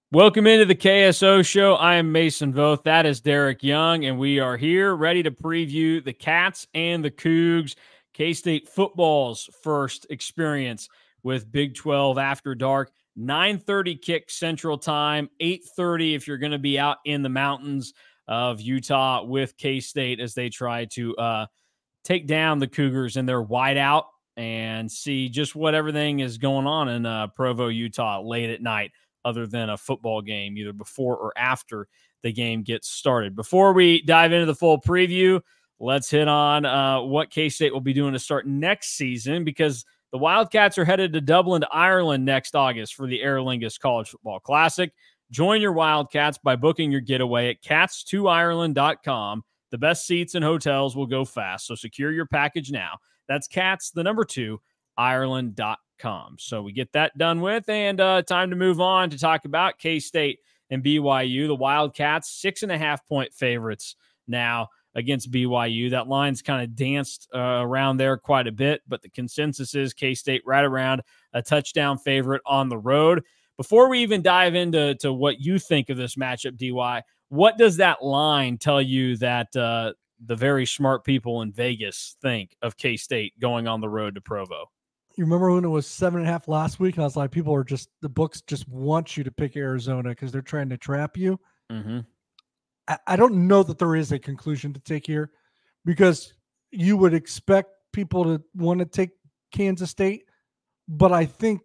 Welcome into the KSO show. I am Mason Voth. That is Derek Young, and we are here ready to preview the Cats and the Cougs, K-State football's first experience with Big 12 After Dark. 9:30 kick Central Time, 8:30 if you're going to be out in the mountains of Utah with K-State as they try to take down the Cougars in their whiteout and see just what everything is going on in Provo, Utah late at night, other than a football game, either before or after the game gets started. Before we dive into the full preview, let's hit on what K-State will be doing to start next season, because the Wildcats are headed to Dublin, Ireland next August for the Aer Lingus College Football Classic. Join your Wildcats by booking your getaway at cats2ireland.com. The best seats and hotels will go fast, so secure your package now. That's cats, the number 2, Ireland.com. So we get that done with, and time to move on to talk about K-State and BYU. The Wildcats, 6.5-point favorites now against BYU. That line's kind of danced around there quite a bit, but the consensus is K-State right around a touchdown favorite on the road. Before we even dive into what you think of this matchup, DY, what does that line tell you that the very smart people in Vegas think of K-State going on the road to Provo? You remember when it was 7.5 last week? And I was like, the books just want you to pick Arizona because they're trying to trap you. Mm-hmm. I don't know that there is a conclusion to take here, because you would expect people to want to take Kansas State, but I think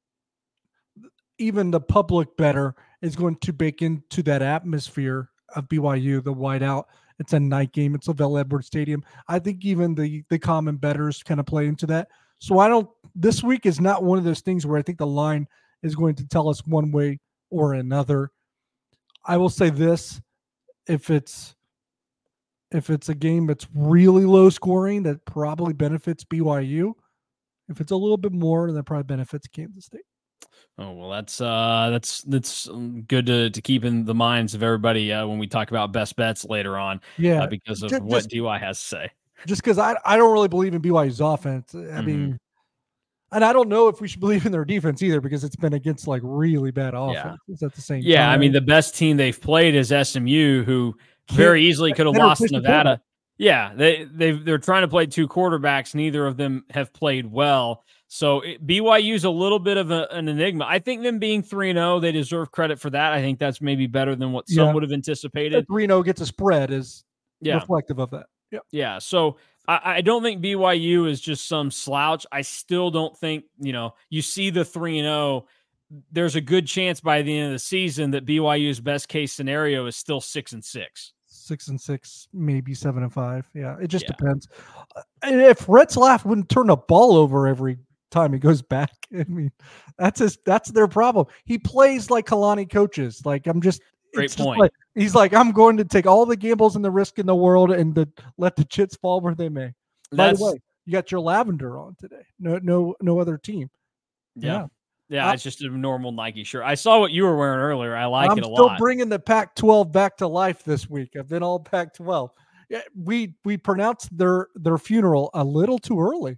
even the public better is going to bake into that atmosphere of BYU, the whiteout. It's a night game. It's LaVell Edwards Stadium. I think even the common bettors kind of play into that. So this week is not one of those things where I think the line is going to tell us one way or another. I will say this, if it's a game that's really low scoring, that probably benefits BYU. If it's a little bit more, that probably benefits Kansas State. Oh, well, that's good to keep in the minds of everybody when we talk about best bets later on. Yeah, because of what DY has to say. Just because I don't really believe in BYU's offense. I mean, and I don't know if we should believe in their defense either, because it's been against like really bad offenses at the same time. Yeah, I mean, the best team they've played is SMU, who very easily could have lost to Nevada. Yeah, they're trying to play two quarterbacks. Neither of them have played well. So BYU's a little bit of an enigma. I think them being 3-0, they deserve credit for that. I think that's maybe better than what some would have anticipated. 3-0 gets a spread is reflective of that. Yeah. Yeah. So I don't think BYU is just some slouch. I still don't think, you see the 3-0. There's a good chance by the end of the season that BYU's best case scenario is still 6-6. 6-6, maybe 7-5. Yeah, it just depends. If Retzlaff wouldn't turn the ball over every time he goes back, I mean, that's their problem. He plays like Kalani coaches. Like, Great point. Like, he's like, I'm going to take all the gambles and the risk in the world and let the chips fall where they may. By the way, you got your lavender on today. No other team. Yeah. Yeah, it's just a normal Nike shirt. I saw what you were wearing earlier. I like it a lot. I'm still bringing the Pac-12 back to life this week. I've been all Pac-12. Yeah, we pronounced their funeral a little too early.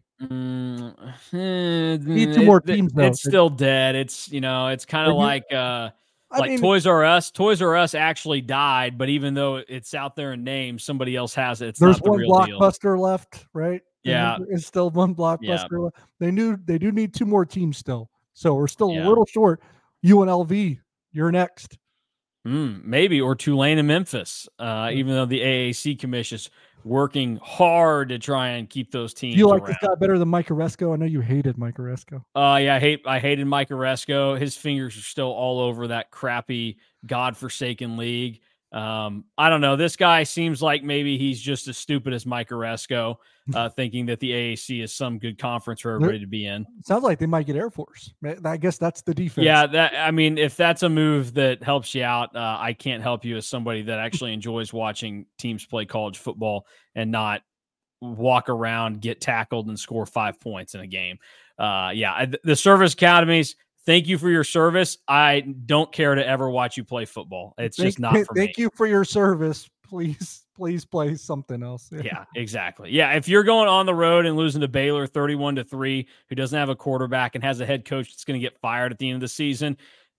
Need two more teams, though. It's still dead. It's it's kind of like Toys R Us. Toys R Us actually died, but even though it's out there in name, somebody else has it. There's not the real deal. There's one Blockbuster left, right? Yeah, it's still one Blockbuster left. They do need two more teams still. So we're still a little short. UNLV, you're next. Maybe, or Tulane and Memphis, even though the AAC commission is working hard to try and keep those teams. Do you like around. this guy better than Mike Oresco? I know you hated Mike Oresco. Yeah, I hated Mike Oresco. His fingers are still all over that crappy, godforsaken league. I don't know. This guy seems like maybe he's just as stupid as Mike Oresco, thinking that the AAC is some good conference for everybody to be in. Sounds like they might get Air Force. I guess that's the defense. Yeah, if that's a move that helps you out, I can't help you as somebody that actually enjoys watching teams play college football and not walk around, get tackled, and score 5 points in a game. The service academies, thank you for your service. I don't care to ever watch you play football. It's just not for me. Thank you for your service. Please play something else. Yeah, exactly. Yeah, if you're going on the road and losing to Baylor 31-3, who doesn't have a quarterback and has a head coach that's going to get fired at the end of the season,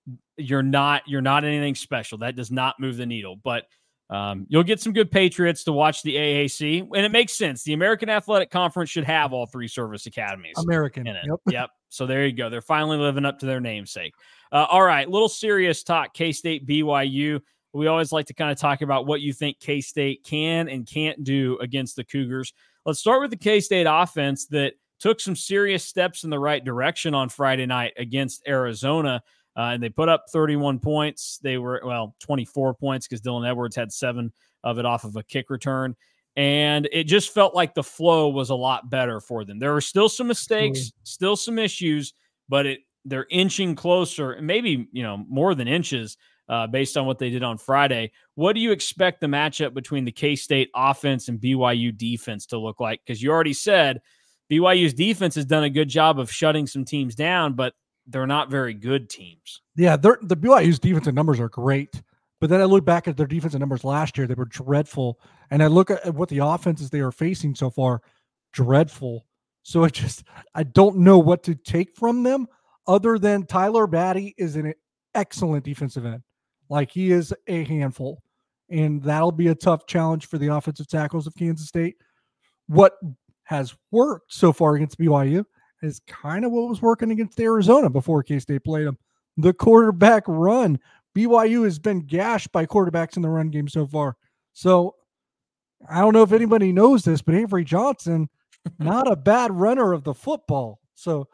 you're not anything special. That does not move the needle. But you'll get some good Patriots to watch the AAC, and it makes sense. The American Athletic Conference should have all 3 service academies American in it. Yep. Yep. So there you go. They're finally living up to their namesake. All right, little serious talk. K-State, BYU. We always like to kind of talk about what you think K-State can and can't do against the Cougars. Let's start with the K-State offense that took some serious steps in the right direction on Friday night against Arizona. And they put up 31 points. They were, 24 points because Dylan Edwards had 7 of it off of a kick return. And it just felt like the flow was a lot better for them. There were still some mistakes, still some issues, but they're inching closer, maybe, more than inches based on what they did on Friday. What do you expect the matchup between the K-State offense and BYU defense to look like? Because you already said BYU's defense has done a good job of shutting some teams down, but they're not very good teams. Yeah, the BYU's defensive numbers are great. But then I look back at their defensive numbers last year. They were dreadful. And I look at what the offenses they are facing so far, dreadful. So I don't know what to take from them other than Tyler Batty is an excellent defensive end. Like, he is a handful. And that'll be a tough challenge for the offensive tackles of Kansas State. What has worked so far against BYU is kind of what was working against Arizona before K-State played them. The quarterback run. BYU has been gashed by quarterbacks in the run game so far. So I don't know if anybody knows this, but Avery Johnson, not a bad runner of the football. So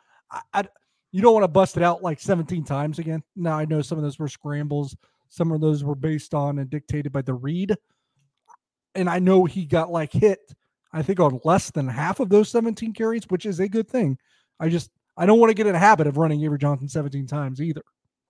you don't want to bust it out like 17 times again. Now, I know some of those were scrambles. Some of those were based on and dictated by the read. And I know he got hit, I think, on less than half of those 17 carries, which is a good thing. I don't want to get in a habit of running Avery Johnson 17 times either.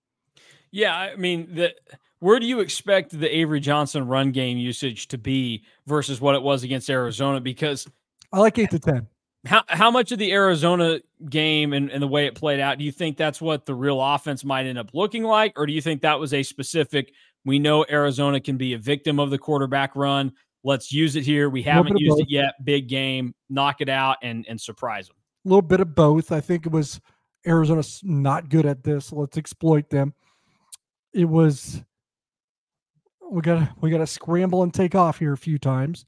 Yeah, I mean, where do you expect the Avery Johnson run game usage to be versus what it was against Arizona? Because I like 8 to 10. How much of the Arizona game and the way it played out, do you think that's what the real offense might end up looking like? Or do you think that was a specific, we know Arizona can be a victim of the quarterback run, let's use it here, we haven't used it yet, big game, knock it out and surprise them? A little bit of both. I think it was Arizona's not good at this. Let's exploit them. It was we gotta scramble and take off here a few times.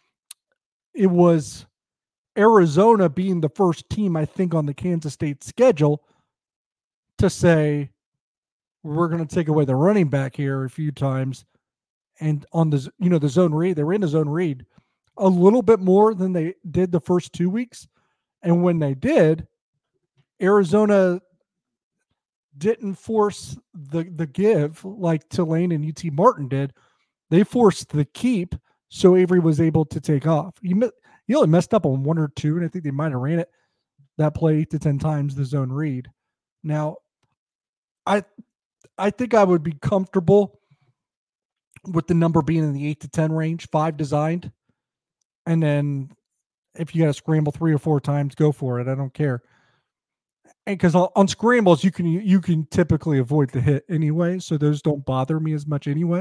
It was Arizona being the first team, I think, on the Kansas State schedule to say we're going to take away the running back here a few times. And on the zone read, they were in the zone read a little bit more than they did the first 2 weeks. And when they did, Arizona didn't force the give like Tulane and UT Martin did. They forced the keep, so Avery was able to take off. He only messed up on 1 or 2, and I think they might have ran it that play 8 to 10 times the zone read. Now, I think I would be comfortable with the number being in the 8 to 10 range, 5 designed. And then if you got to scramble 3 or 4 times, go for it. I don't care. And because on scrambles, you can typically avoid the hit anyway, so those don't bother me as much anyway.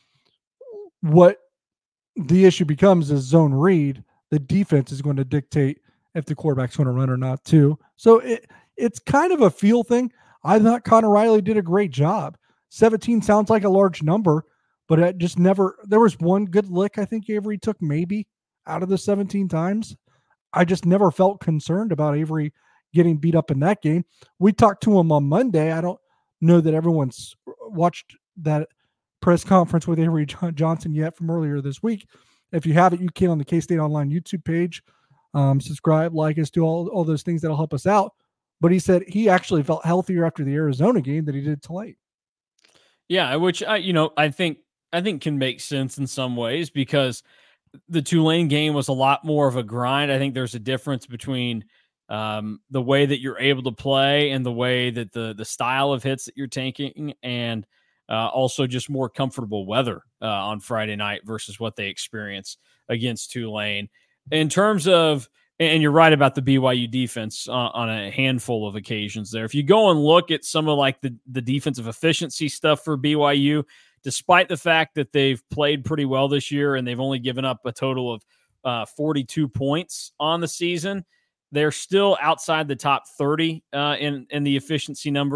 What the issue becomes is zone read. The defense is going to dictate if the quarterback's going to run or not too. So it's kind of a feel thing. I thought Connor Riley did a great job. 17 sounds like a large number, but it just never – there was one good lick I think Avery took maybe out of the 17 times. I just never felt concerned about Avery getting beat up in that game. We talked to him on Monday. I don't know that everyone's watched that press conference with Avery Johnson yet from earlier this week. If you haven't, you can on the K-State Online YouTube page. Subscribe, like us, do all those things that'll help us out. But he said he actually felt healthier after the Arizona game than he did Tulane. Yeah, which I think can make sense in some ways because the Tulane game was a lot more of a grind. I think there's a difference between the way that you're able to play and the way that the style of hits that you're taking, and also just more comfortable weather on Friday night versus what they experienced against Tulane. In terms of, and you're right about the BYU defense on a handful of occasions there. If you go and look at some of like the defensive efficiency stuff for BYU, despite the fact that they've played pretty well this year and they've only given up a total of 42 points on the season, they're still outside the top 30 in the efficiency numbers.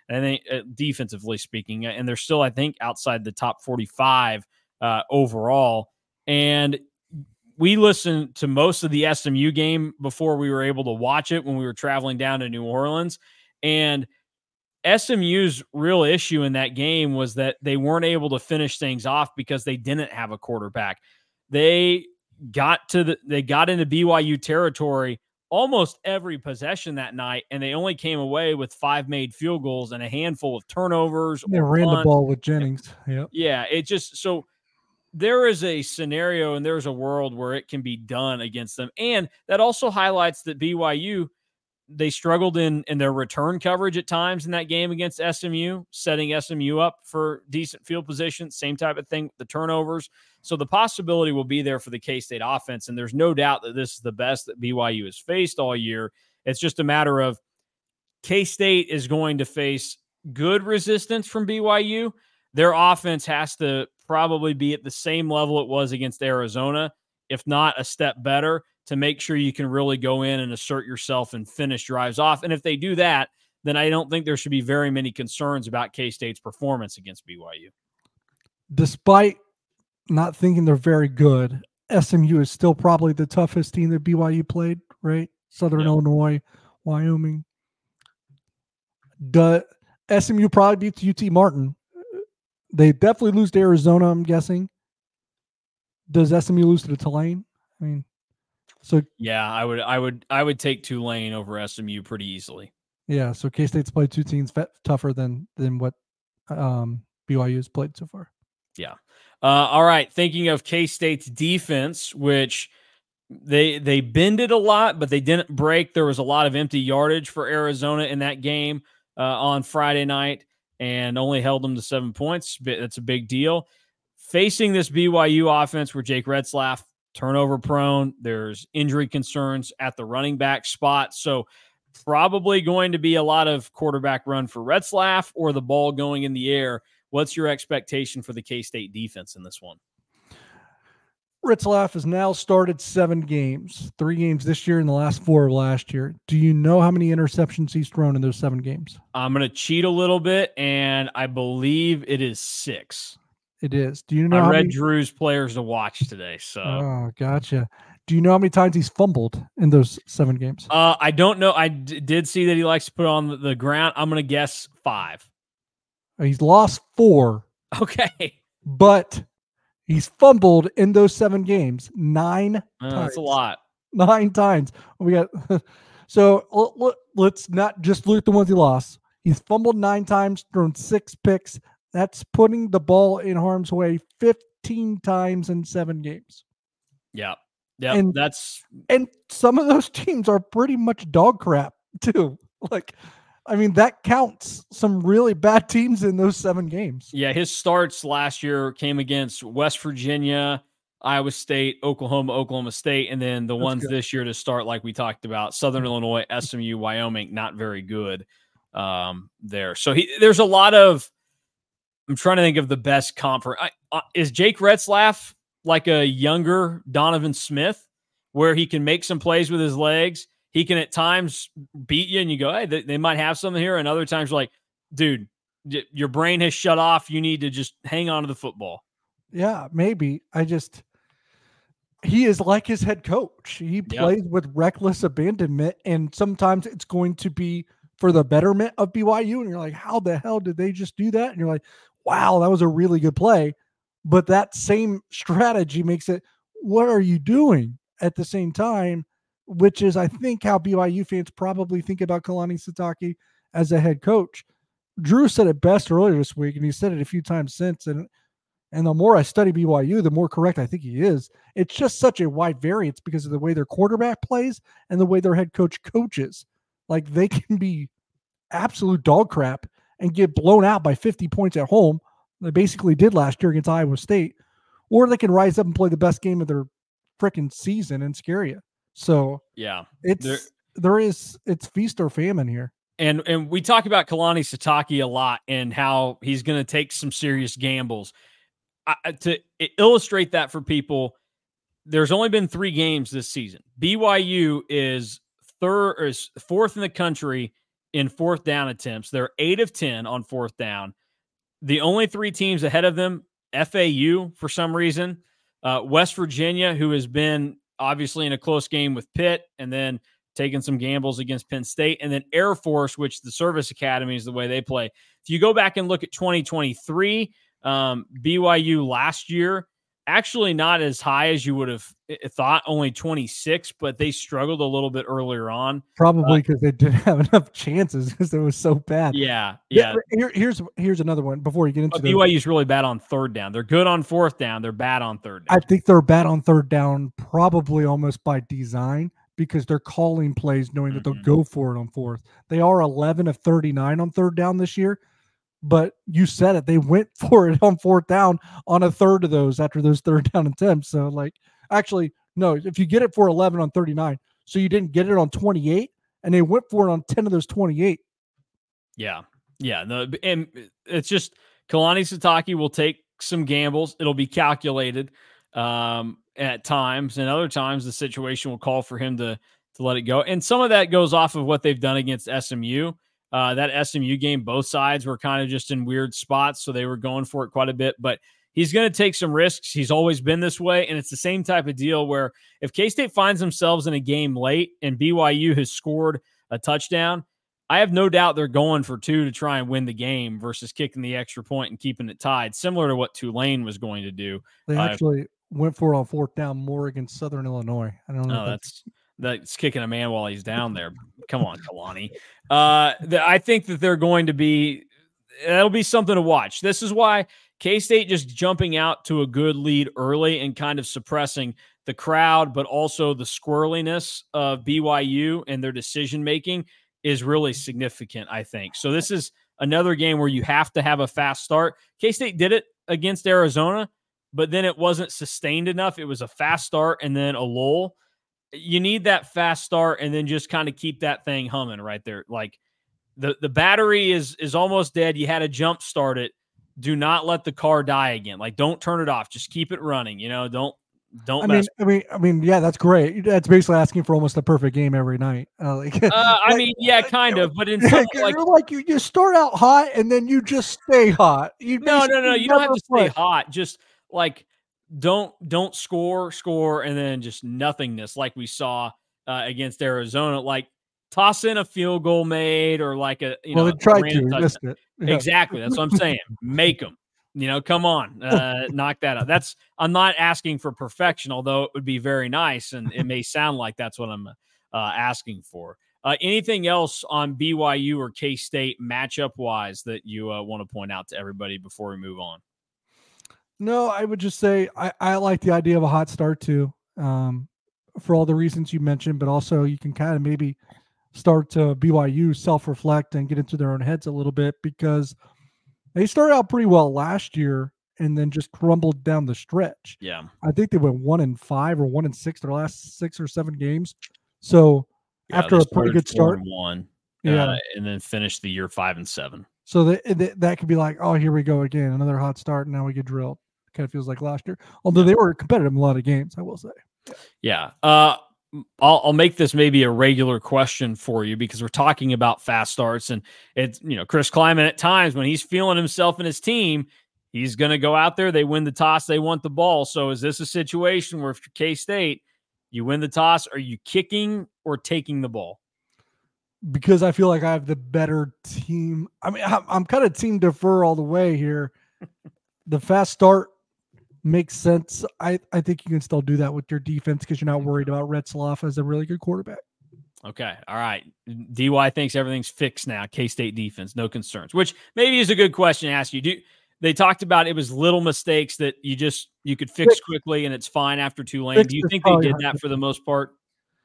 I think defensively speaking, and they're still, I think, outside the top 45 overall. And we listened to most of the SMU game before we were able to watch it when we were traveling down to New Orleans. And SMU's real issue in that game was that they weren't able to finish things off because they didn't have a quarterback. They got into BYU territory almost every possession that night, and they only came away with 5 made field goals and a handful of turnovers. They ran the ball with Jennings. Yep. Yeah, it just so there is a scenario and there's a world where it can be done against them. And that also highlights that BYU, they struggled in their return coverage at times in that game against SMU, setting SMU up for decent field position, same type of thing with the turnovers. So the possibility will be there for the K-State offense, and there's no doubt that this is the best that BYU has faced all year. It's just a matter of K-State is going to face good resistance from BYU. Their offense has to probably be at the same level it was against Arizona, if not a step better, to make sure you can really go in and assert yourself and finish drives off. And if they do that, then I don't think there should be very many concerns about K-State's performance against BYU. Despite not thinking they're very good, SMU is still probably the toughest team that BYU played, right? Southern Illinois, Wyoming. SMU probably beats UT Martin. They definitely lose to Arizona, I'm guessing. Does SMU lose to the Tulane? I mean, so yeah, I would take Tulane over SMU pretty easily. Yeah, so K-State's played 2 teams tougher than what BYU has played so far. Yeah. All right. Thinking of K-State's defense, which they bended a lot, but they didn't break. There was a lot of empty yardage for Arizona in that game on Friday night, and only held them to 7 points. That's a big deal. Facing this BYU offense where Jake Retzlaff, turnover prone, there's injury concerns at the running back spot. So probably going to be a lot of quarterback run for Retzlaff or the ball going in the air. What's your expectation for the K-State defense in this one? Retzlaff has now started 7 games, 3 games this year and the last 4 of last year. Do you know how many interceptions he's thrown in those 7 games? I'm going to cheat a little bit, and I believe it is 6. It is. Do you know? I read Drew's players to watch today. So, oh, gotcha. Do you know how many times he's fumbled in those 7 games? I don't know. I did see that he likes to put on the ground. I'm going to guess 5. He's lost 4. Okay, but he's fumbled in those 7 games 9 times. That's a lot. 9 times. We got so let's not just look at the ones he lost. He's fumbled 9 times, thrown 6 picks. That's putting the ball in harm's way 15 times in 7 games. Yeah. Yeah. And some of those teams are pretty much dog crap too. Like, I mean, that counts some really bad teams in those 7 games. Yeah. His starts last year came against West Virginia, Iowa State, Oklahoma State, and then the ones this year to start, like we talked about, Southern Illinois, SMU, Wyoming, not very good there. So there's a lot of, I'm trying to think of the best conference. Is Jake Retzlaff like a younger Donovan Smith, where he can make some plays with his legs? He can at times beat you and you go, hey, they might have something here. And other times you're like, dude, your brain has shut off. You need to just hang on to the football. Yeah, maybe. He is like his head coach. He plays with reckless abandonment, and sometimes it's going to be for the betterment of BYU. And you're like, how the hell did they just do that? And you're like, wow, that was a really good play. But that same strategy makes it, what are you doing at the same time? Which is, I think, how BYU fans probably think about Kalani Sitake as a head coach. Drew said it best earlier this week, and he said it a few times since. And the more I study BYU, the more correct I think he is. It's just such a wide variance because of the way their quarterback plays and the way their head coach coaches. Like, they can be absolute dog crap and get blown out by 50 points at home. They basically did last year against Iowa State. Or they can rise up and play the best game of their freaking season and scare you. So yeah, it's feast or famine here. And we talk about Kalani Sitake a lot and how he's going to take some serious gambles. To illustrate that for people, there's only been 3 games this season. BYU is 4th in the country in fourth down attempts. They're 8 of 10 on fourth down. The only 3 teams ahead of them, FAU for some reason, West Virginia, who has been obviously in a close game with Pitt and then taking some gambles against Penn State, and then Air Force, which the service academy is the way they play. If you go back and look at 2023, BYU last year, actually not as high as you would have thought, only 26, but they struggled a little bit earlier on. Probably because they didn't have enough chances because it was so bad. Yeah. Here's another one before you get into BYU's really bad on third down. They're good on fourth down. They're bad on third down. I think they're bad on third down probably almost by design because they're calling plays knowing that they'll go for it on fourth. They are 11 of 39 on third down this year. But you said it. They went for it on fourth down on a third of those after those third down attempts. So, actually, no, if you get it for 11 on 39, so you didn't get it on 28, and they went for it on 10 of those 28. Yeah. And it's just Kalani Sitake will take some gambles. It'll be calculated at times, and other times the situation will call for him to let it go. And some of that goes off of what they've done against SMU. That SMU game, both sides were kind of just in weird spots, so they were going for it quite a bit. But he's going to take some risks. He's always been this way, and it's the same type of deal where if K-State finds themselves in a game late and BYU has scored a touchdown, I have no doubt they're going for 2 to try and win the game versus kicking the extra point and keeping it tied, similar to what Tulane was going to do. They actually went for it on fourth down more against Southern Illinois. I don't know. That's kicking a man while he's down there. Come on, Kalani. I think that they're going to be – that'll be something to watch. This is why K-State just jumping out to a good lead early and kind of suppressing the crowd, but also the squirreliness of BYU and their decision-making is really significant, I think. So this is another game where you have to have a fast start. K-State did it against Arizona, but then it wasn't sustained enough. It was a fast start and then a lull. You need that fast start and then just kind of keep that thing humming right there. Like the battery is almost dead. You had to jump start it. Do not let the car die again. Like, don't turn it off. Just keep it running. Don't. I mean, yeah, that's great. That's basically asking for almost a perfect game every night. Kind of. But in some, you start out hot and then you just stay hot. No. You don't have to stay hot. Just don't score, and then just nothingness like we saw against Arizona. Like, toss in a field goal made or they tried to. Missed it. Yeah. Exactly. That's what I'm saying. Make them. Come on, knock that out. I'm not asking for perfection, although it would be very nice, and it may sound like that's what I'm asking for. Anything else on BYU or K-State matchup-wise that you want to point out to everybody before we move on? No, I would just say I like the idea of a hot start too, for all the reasons you mentioned, but also you can kind of maybe start to BYU self-reflect and get into their own heads a little bit because they started out pretty well last year and then just crumbled down the stretch. Yeah. I think they went 1-5 or 1-6 their last 6 or 7 games. So after a pretty good start, 4-1, and then finished the year 5-7. So that could be like, oh, here we go again, another hot start, and now we get drilled. Kind of feels like last year, although they were competitive in a lot of games, I will say. Yeah. I'll make this maybe a regular question for you because we're talking about fast starts, and it's, Chris Klieman at times when he's feeling himself and his team, he's going to go out there. They win the toss. They want the ball. So is this a situation where if you're K-State, you win the toss, are you kicking or taking the ball? Because I feel like I have the better team. I mean, I'm kind of team defer all the way here. The fast start makes sense. I think you can still do that with your defense because you're not worried about Retzlaff as a really good quarterback. Okay. All right. DY thinks everything's fixed now. K-State defense, no concerns, which maybe is a good question to ask you. They talked about it was little mistakes that you could fix quickly and it's fine after Tulane. Do you think they did that for the most part?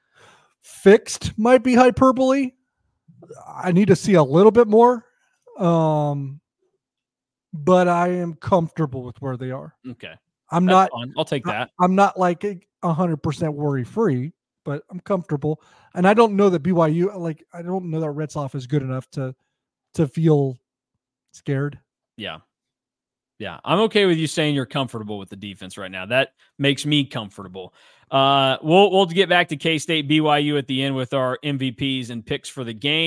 Fixed might be hyperbole. I need to see a little bit more. But I am comfortable with where they are. Okay. That's not fun. I'll take that. I'm not like 100% worry free, but I'm comfortable. And I don't know that BYU, I don't know that Retzlaff is good enough to feel scared. Yeah. Yeah. I'm okay with you saying you're comfortable with the defense right now. That makes me comfortable. We'll get back to K-State BYU at the end with our MVPs and picks for the game.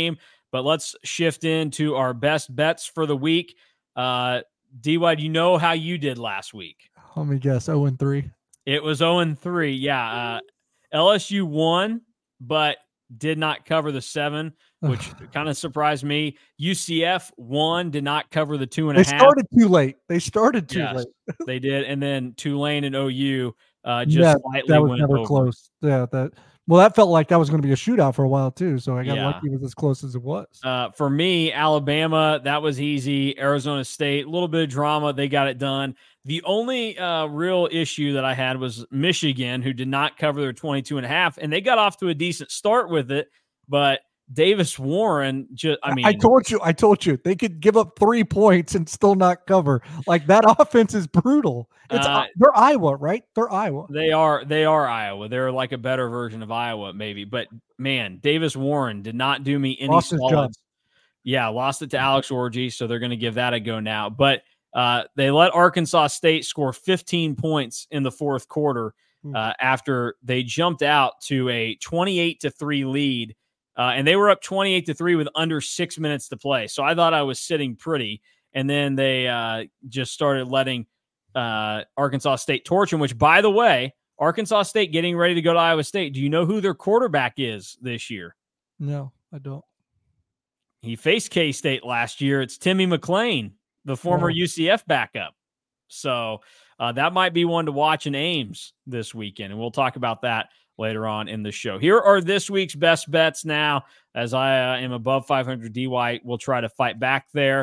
But let's shift into our best bets for the week. D-Wide, you know how you did last week. Let me guess, 0-3. It was 0-3. Yeah. LSU won, but did not cover the 7, which kind of surprised me. UCF won, did not cover the 2.5. They started too late. Late. They did. And then Tulane and OU Yeah, slightly that was went never over. close. Yeah, that felt like that was going to be a shootout for a while too. So I got lucky it was as close as it was. For me, Alabama, that was easy. Arizona State, a little bit of drama. They got it done. The only real issue that I had was Michigan, who did not cover their 22.5, and they got off to a decent start with it. But Davis Warren, I told you they could give up 3 points and still not cover. Like, that offense is brutal. They're Iowa, right? They're Iowa. They are Iowa. They're like a better version of Iowa, maybe. But man, Davis Warren did not do me any solids. Yeah, lost it to Alex Orji, so they're going to give that a go now. But they let Arkansas State score 15 points in the fourth quarter after they jumped out to a 28-3 lead. And they were up 28-3 with under 6 minutes to play. So I thought I was sitting pretty. And then they just started letting Arkansas State torch them, which, by the way, Arkansas State getting ready to go to Iowa State. Do you know who their quarterback is this year? No, I don't. He faced K-State last year. It's Timmy McClain, the former UCF backup. So that might be one to watch in Ames this weekend. And we'll talk about that later on in the show. Here are this week's best bets now. As I am above 500, DY will try to fight back there.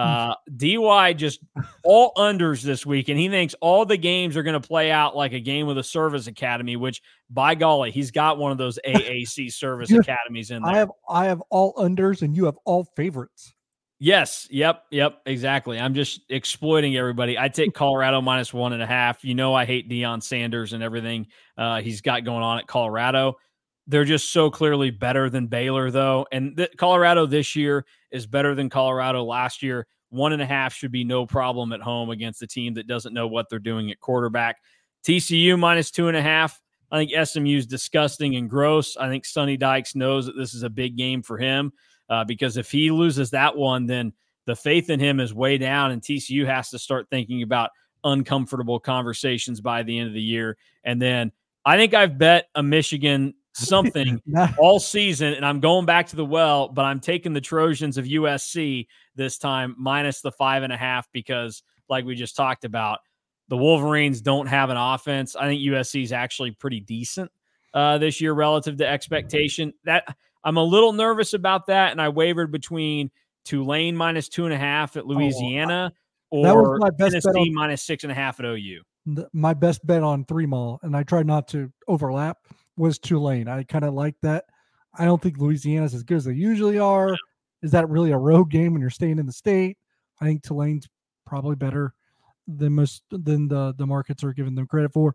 DY just all unders this week, and he thinks all the games are going to play out like a game with a service academy, which, by golly, he's got one of those AAC service academies in there. I have all unders, and you have all favorites. Yes. Yep. Exactly. I'm just exploiting everybody. I take Colorado -1.5. You know, I hate Deion Sanders and everything he's got going on at Colorado. They're just so clearly better than Baylor, though. And Colorado this year is better than Colorado last year. 1.5 should be no problem at home against a team that doesn't know what they're doing at quarterback. TCU -2.5. I think SMU is disgusting and gross. I think Sonny Dykes knows that this is a big game for him. Because if he loses that one, then the faith in him is way down, and TCU has to start thinking about uncomfortable conversations by the end of the year. And then I think I've bet a Michigan something all season, and I'm going back to the well, but I'm taking the Trojans of USC this time minus the 5.5 because, like we just talked about, the Wolverines don't have an offense. I think USC is actually pretty decent this year relative to expectation. I'm a little nervous about that, and I wavered between Tulane -2.5 at Louisiana or Tennessee -6.5 at OU. My best bet on 3-mall, and I tried not to overlap, was Tulane. I kind of like that. I don't think Louisiana's as good as they usually are. Is that really a road game when you're staying in the state? I think Tulane's probably better than the markets are giving them credit for.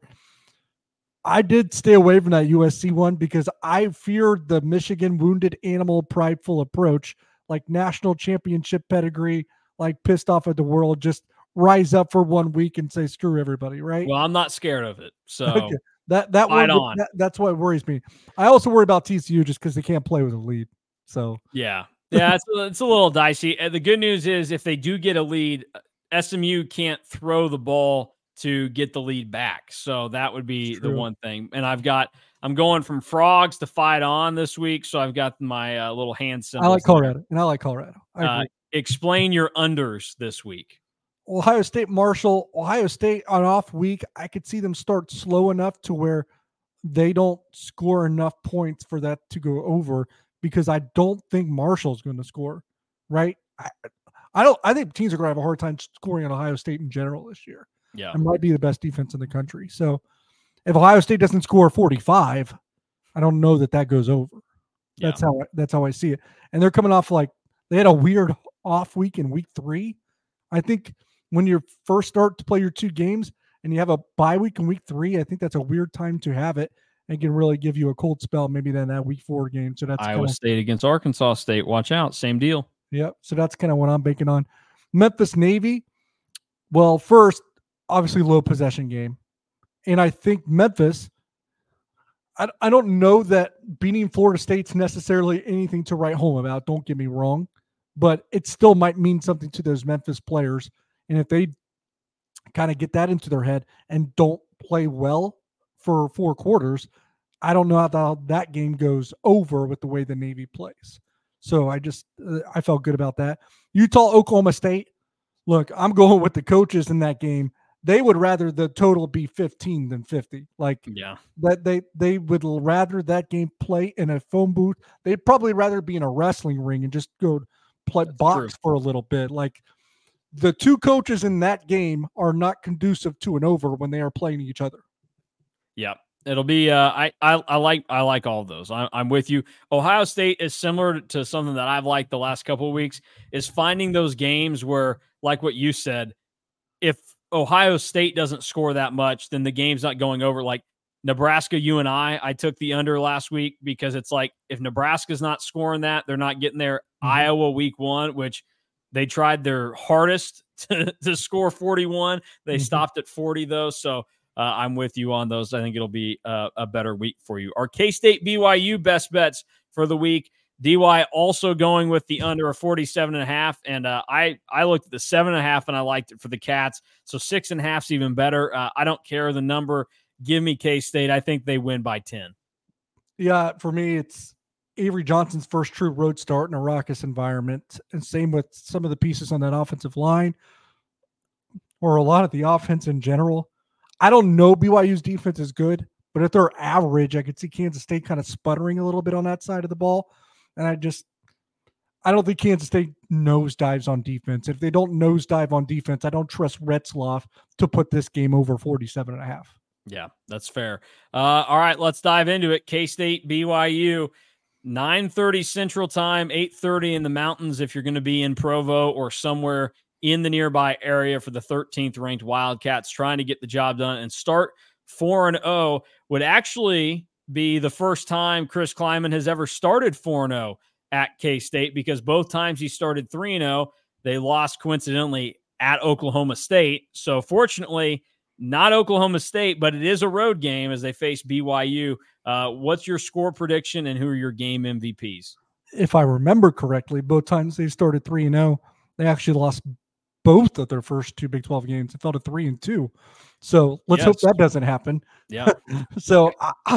I did stay away from that USC one because I feared the Michigan wounded animal prideful approach, like national championship pedigree, like pissed off at the world, just rise up for 1 week and say, screw everybody. Right. Well, I'm not scared of it. So okay. That's what worries me. I also worry about TCU just because they can't play with a lead. So yeah, it's a little dicey. The good news is if they do get a lead, SMU can't throw the ball to get the lead back. So that would be the one thing. And I'm going from frogs to fight on this week. So I've got my little hand symbol. I like Colorado. Explain your unders this week. Ohio State, Marshall. Ohio State on off week, I could see them start slow enough to where they don't score enough points for that to go over, because I don't think Marshall's going to score, right? I think teams are going to have a hard time scoring on Ohio State in general this year. Yeah. It might be the best defense in the country. So if Ohio State doesn't score 45, I don't know that goes over. Yeah. That's how I see it. And they're coming off, like, they had a weird off week in week 3. I think when you first start to play your 2 games and you have a bye week in week 3, I think that's a weird time to have it and can really give you a cold spell maybe than that week 4 game. So that's Iowa State against Arkansas State. Watch out. Same deal. Yep. So that's kind of what I'm banking on. Memphis Navy. Well, first, obviously low possession game. And I think Memphis, I don't know that beating Florida State's necessarily anything to write home about. Don't get me wrong, but it still might mean something to those Memphis players. And if they kind of get that into their head and don't play well for 4 quarters, I don't know how that game goes over with the way the Navy plays. So I felt good about that. Utah, Oklahoma State. Look, I'm going with the coaches in that game. They would rather the total be 15 than 50. Like, Yeah, that they would rather that game play in a phone booth. They'd probably rather be in a wrestling ring and just go play that's box true. for a little bit. Like, the two coaches in that game are not conducive to an over when they are playing each other. Yeah. It'll be I like all of those. I'm with you. Ohio State is similar to something that I've liked the last couple of weeks, is finding those games where, like what you said, if Ohio State doesn't score that much, then the game's not going over. Like Nebraska, I took the under last week because it's like, if Nebraska's not scoring that, they're not getting there. Iowa week 1, which they tried their hardest to score 41. They stopped at 40 though. So I'm with you on those. I think it'll be a better week for you. Our K-State BYU best bets for the week. DY also going with the under a 47.5. And I looked at the 7.5 and I liked it for the Cats. So 6.5 is even better. I don't care the number. Give me K-State. I think they win by 10. Yeah, for me, it's Avery Johnson's first true road start in a raucous environment. And same with some of the pieces on that offensive line, or a lot of the offense in general. I don't know BYU's defense is good, but if they're average, I could see Kansas State kind of sputtering a little bit on that side of the ball. And I don't think Kansas State nosedives on defense. If they don't nosedive on defense, I don't trust Retzloff to put this game over 47.5. Yeah, that's fair. All right, let's dive into it. K-State, BYU, 9:30 Central Time, 8:30 in the mountains if you're going to be in Provo or somewhere in the nearby area for the 13th ranked Wildcats, trying to get the job done and start 4-0. Would actually be the first time Chris Klieman has ever started 4-0 at K-State, because both times he started 3-0, they lost coincidentally at Oklahoma State. So fortunately, not Oklahoma State, but it is a road game as they face BYU. What's your score prediction and who are your game MVPs? If I remember correctly, both times they started 3-0, they actually lost both of their first 2 Big 12 games. It fell to 3-2. So let's hope that doesn't happen. Yeah. So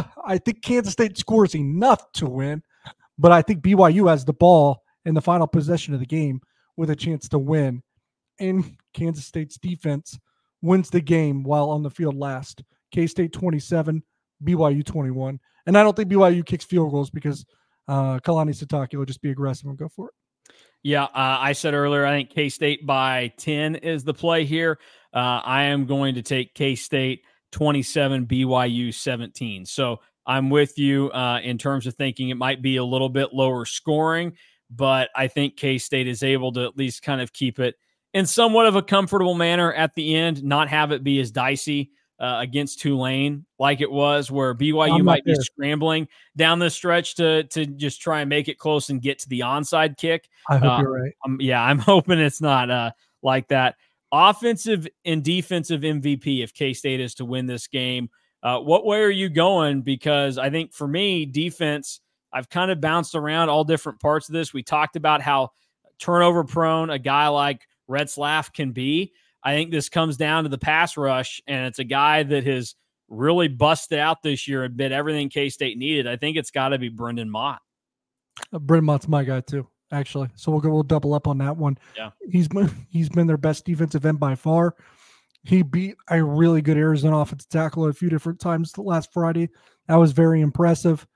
I think Kansas State scores enough to win, but I think BYU has the ball in the final possession of the game with a chance to win. And Kansas State's defense wins the game while on the field last. K-State 27, BYU 21. And I don't think BYU kicks field goals because Kalani Sitake will just be aggressive and go for it. Yeah, I said earlier, I think K-State by 10 is the play here. I am going to take K-State 27, BYU 17. So I'm with you in terms of thinking it might be a little bit lower scoring, but I think K-State is able to at least kind of keep it in somewhat of a comfortable manner at the end, not have it be as dicey against Tulane like it was, where BYU might be scrambling down the stretch to just try and make it close and get to the onside kick. I hope you're right. I'm hoping it's not like that. Offensive and defensive MVP if K-State is to win this game. What way are you going? Because I think for me, defense, I've kind of bounced around all different parts of this. We talked about how turnover prone a guy like Retzlaff can be. I think this comes down to the pass rush, and it's a guy that has really busted out this year and been everything K-State needed. I think it's got to be Brendan Mott. Brendan Mott's my guy too, actually. So we'll double up on that one. Yeah, he's been their best defensive end by far. He beat a really good Arizona offensive tackle a few different times last Friday. That was very impressive.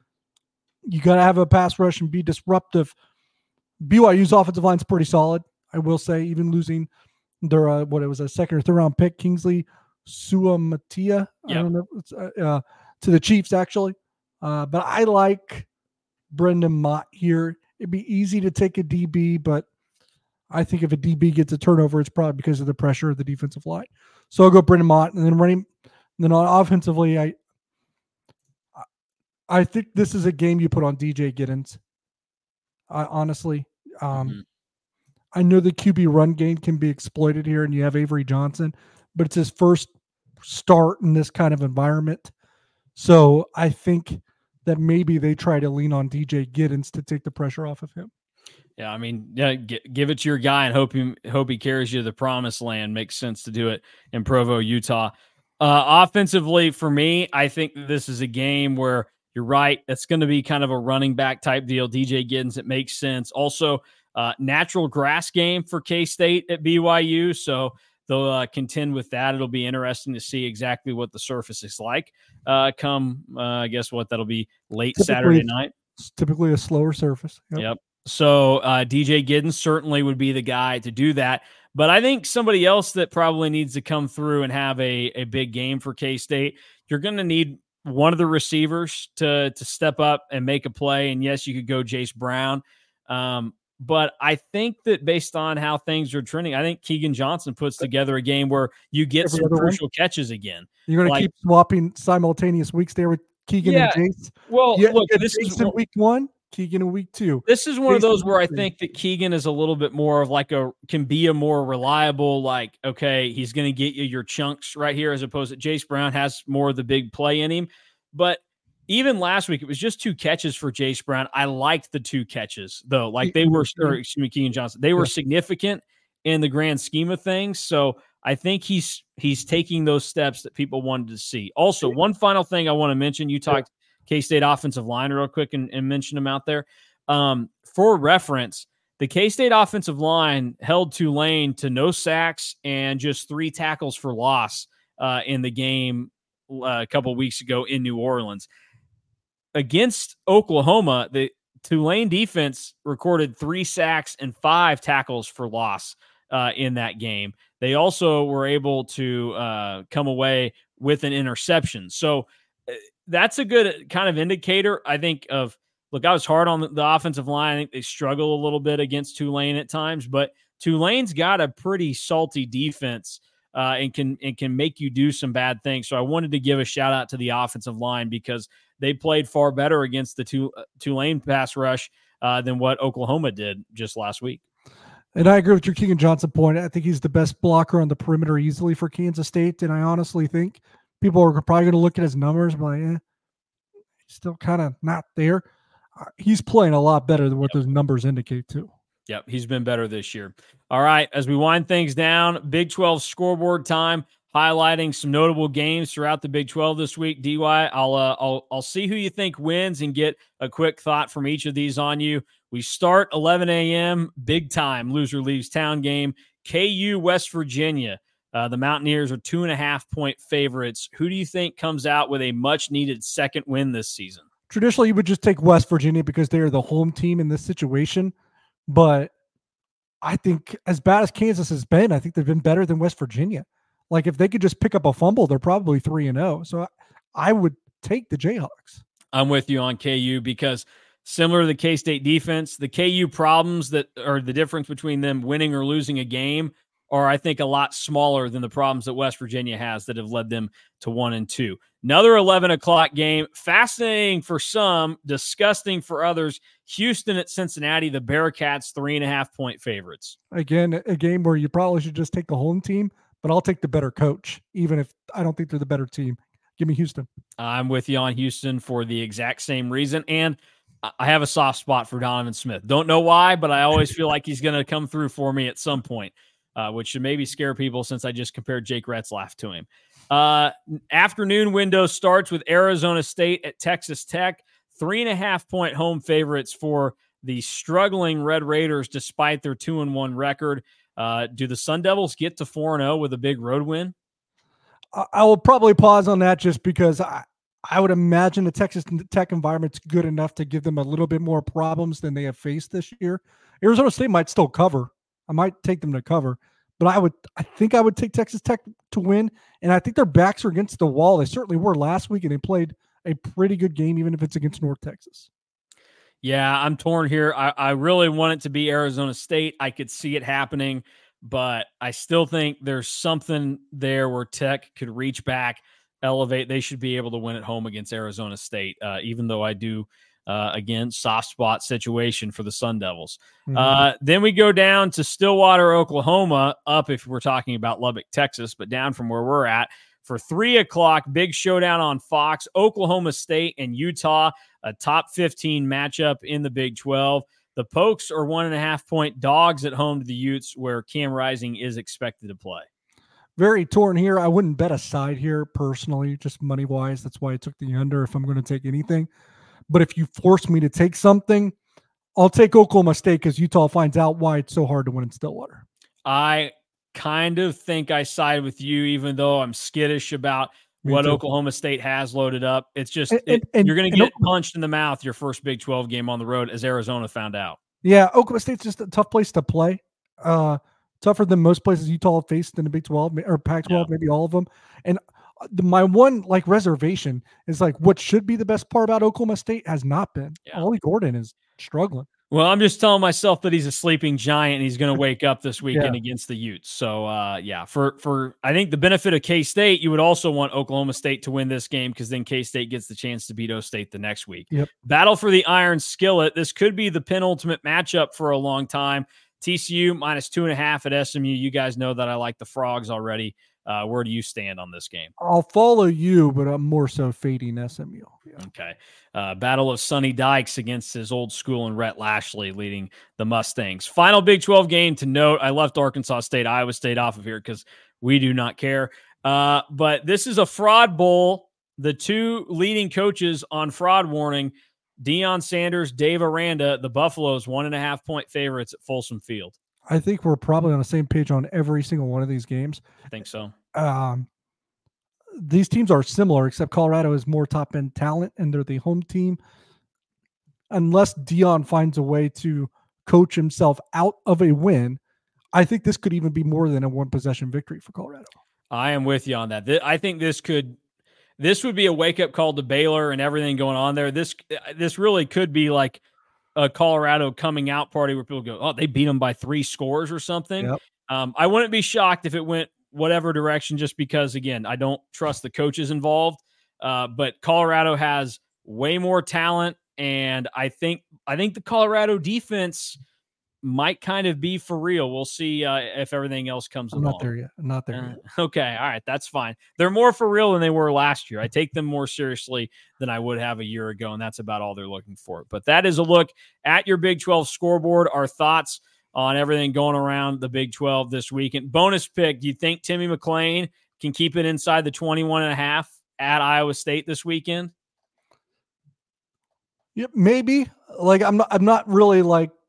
You got to have a pass rush and be disruptive. BYU's offensive line's pretty solid, I will say, even losing their a 2nd or 3rd round pick, Kingsley Suamatia. I don't know, to the Chiefs actually. But I like Brendan Mott here. It'd be easy to take a DB, but I think if a DB gets a turnover, it's probably because of the pressure of the defensive line. So I'll go Brendan Mott, and then on offensively, I think this is a game you put on DJ Giddens. Honestly, I know the QB run game can be exploited here, and you have Avery Johnson, but it's his first start in this kind of environment. So I think that maybe they try to lean on DJ Giddens to take the pressure off of him. Yeah, I mean, yeah, give it to your guy and hope he carries you to the promised land. Makes sense to do it in Provo, Utah. Offensively, for me, I think this is a game where you're right. It's going to be kind of a running back type deal. DJ Giddens, it makes sense. Also, natural grass game for K-State at BYU, so they'll contend with that. It'll be interesting to see exactly what the surface is like come, I guess what that'll be late Saturday night. It's typically a slower surface. Yep. So DJ Giddens certainly would be the guy to do that. But I think somebody else that probably needs to come through and have a big game for K-State, you're going to need one of the receivers to step up and make a play. And yes, you could go Jace Brown. But I think that based on how things are trending, I think Keegan Johnson puts together a game where you get some crucial catches again. You're going to keep swapping simultaneous weeks there with Keegan and Jace? Well, look, this is in week 1. Keegan in week 2. This is one of those where I think that Keegan is a little bit more of can be a more reliable, okay, he's going to get you your chunks right here, as opposed to Jace Brown has more of the big play in him. But even last week, it was just 2 catches for Jace Brown. I liked the 2 catches, though. Keegan Johnson. They were significant in the grand scheme of things. So I think he's taking those steps that people wanted to see. Also, one final thing I want to mention. You talked K-State offensive line real quick and mention them out there. For reference, the K-State offensive line held Tulane to no sacks and just 3 tackles for loss in the game a couple weeks ago in New Orleans. Against Oklahoma, the Tulane defense recorded 3 sacks and 5 tackles for loss in that game. They also were able to come away with an interception. So that's a good kind of indicator, I think, of, look, I was hard on the offensive line. I think they struggle a little bit against Tulane at times, but Tulane's got a pretty salty defense and can make you do some bad things. So I wanted to give a shout out to the offensive line because they played far better against the Tulane pass rush than what Oklahoma did just last week. And I agree with your Keegan Johnson point. I think he's the best blocker on the perimeter easily for Kansas State. And I honestly think people are probably going to look at his numbers, but he's still kind of not there. He's playing a lot better than what those numbers indicate too. Yep, he's been better this year. All right, as we wind things down, Big 12 scoreboard time, highlighting some notable games throughout the Big 12 this week. DY, I'll see who you think wins and get a quick thought from each of these on you. We start 11 a.m., big time, loser leaves town game. KU, West Virginia. The Mountaineers are 2.5-point favorites. Who do you think comes out with a much-needed second win this season? Traditionally, you would just take West Virginia because they are the home team in this situation. But I think as bad as Kansas has been, I think they've been better than West Virginia. Like if they could just pick up a fumble, they're probably 3-0. So I would take the Jayhawks. I'm with you on KU because similar to the K-State defense, the KU problems that are the difference between them winning or losing a game are, I think, a lot smaller than the problems that West Virginia has that have led them to 1-2. Another 11 o'clock game, fascinating for some, disgusting for others. Houston at Cincinnati, the Bearcats 3.5-point favorites. Again, a game where you probably should just take the home team, but I'll take the better coach, even if I don't think they're the better team. Give me Houston. I'm with you on Houston for the exact same reason, and I have a soft spot for Donovan Smith. Don't know why, but I always feel like he's going to come through for me at some point. Which should maybe scare people since I just compared Jake Retzlaff to him. Afternoon window starts with Arizona State at Texas Tech. 3.5-point home favorites for the struggling Red Raiders despite their 2-1 record. Do the Sun Devils get to 4-0 with a big road win? I will probably pause on that just because I would imagine the Texas Tech environment's good enough to give them a little bit more problems than they have faced this year. Arizona State might still cover. I might take them to cover, but I think I would take Texas Tech to win. And I think their backs are against the wall. They certainly were last week, and they played a pretty good game, even if it's against North Texas. Yeah, I'm torn here. I really want it to be Arizona State. I could see it happening, but I still think there's something there where Tech could reach back, elevate. They should be able to win at home against Arizona State, even though I do again, soft spot situation for the Sun Devils. Then we go down to Stillwater, Oklahoma, up if we're talking about Lubbock, Texas, but down from where we're at for 3 o'clock, big showdown on Fox, Oklahoma State and Utah. a top 15 matchup in the Big 12. The Pokes are 1.5-point dogs at home to the Utes, where Cam Rising is expected to play. Very torn here. I wouldn't bet a side here personally, just money wise. That's why I took the under if I'm going to take anything. But if you force me to take something, I'll take Oklahoma State because Utah finds out why it's so hard to win in Stillwater. I kind of think I side with you, even though I'm skittish about what Oklahoma State has loaded up. It's just you're going to get punched in the mouth your first Big 12 game on the road, as Arizona found out. Yeah, Oklahoma State's just a tough place to play. Tougher than most places Utah faced in the Big 12 or Pac-12, maybe all of them. And my one reservation is what should be the best part about Oklahoma State has not been. Yeah. Ollie Gordon is struggling. Well, I'm just telling myself that he's a sleeping giant and he's going to wake up this weekend against the Utes. So, for I think the benefit of K-State, you would also want Oklahoma State to win this game because then K-State gets the chance to beat O-State the next week. Yep. Battle for the Iron Skillet. This could be the penultimate matchup for a long time. TCU -2.5 at SMU. You guys know that I like the Frogs already. Where do you stand on this game? I'll follow you, but I'm more so fading SMU. Yeah. Okay. Battle of Sonny Dykes against his old school and Rhett Lashley leading the Mustangs. Final Big 12 game to note. I left Arkansas State, Iowa State off of here because we do not care. But this is a fraud bowl. The two leading coaches on fraud warning, Deion Sanders, Dave Aranda, the Buffaloes 1.5-point favorites at Folsom Field. I think we're probably on the same page on every single one of these games. I think so. These teams are similar, except Colorado is more top-end talent, and they're the home team. Unless Deion finds a way to coach himself out of a win, I think this could even be more than a one-possession victory for Colorado. I am with you on that. I think this would be a wake-up call to Baylor and everything going on there. This really could be like a Colorado coming out party where people go, oh, they beat them by 3 scores or something. Yep. I wouldn't be shocked if it went whatever direction, just because, again, I don't trust the coaches involved. But Colorado has way more talent, and I think the Colorado defense might kind of be for real. We'll see if everything else comes along. I'm not there yet. Okay. All right. That's fine. They're more for real than they were last year. I take them more seriously than I would have a year ago, and that's about all they're looking for. But that is a look at your Big 12 scoreboard, our thoughts on everything going around the Big 12 this weekend. Bonus pick, do you think Timmy McClain can keep it inside the 21.5 at Iowa State this weekend? Yeah, maybe. I'm not really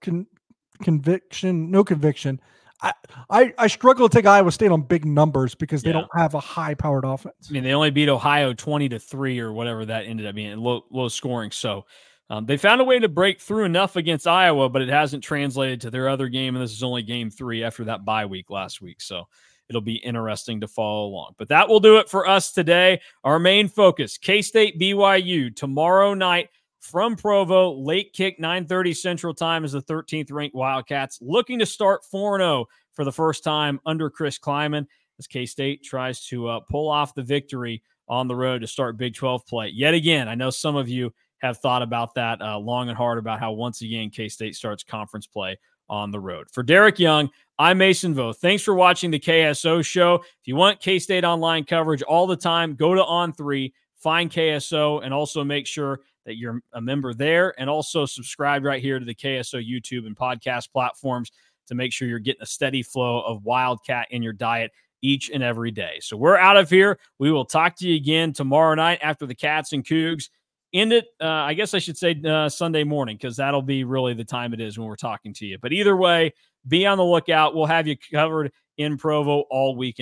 no conviction. I struggle to take Iowa State on big numbers because they don't have a high-powered offense. I mean, they only beat Ohio 20-3 or whatever that ended up being, low scoring. So they found a way to break through enough against Iowa, but it hasn't translated to their other game, and this is only game 3 after that bye week last week. So it'll be interesting to follow along. But that will do it for us today. Our main focus, K-State BYU tomorrow night from Provo, late kick, 9:30 Central Time, as the 13th ranked Wildcats looking to start 4-0 for the first time under Chris Klieman, as K-State tries to pull off the victory on the road to start Big 12 play. Yet again, I know some of you have thought about that long and hard about how once again K-State starts conference play on the road. For Derek Young, I'm Mason Vo. Thanks for watching the KSO Show. If you want K-State online coverage all the time, go to On3, find KSO, and also make sure that you're a member there, and also subscribe right here to the KSO YouTube and podcast platforms to make sure you're getting a steady flow of Wildcat in your diet each and every day. So we're out of here. We will talk to you again tomorrow night after the Cats and Cougs end it. I guess I should say Sunday morning, because that'll be really the time it is when we're talking to you. But either way, be on the lookout. We'll have you covered in Provo all weekend.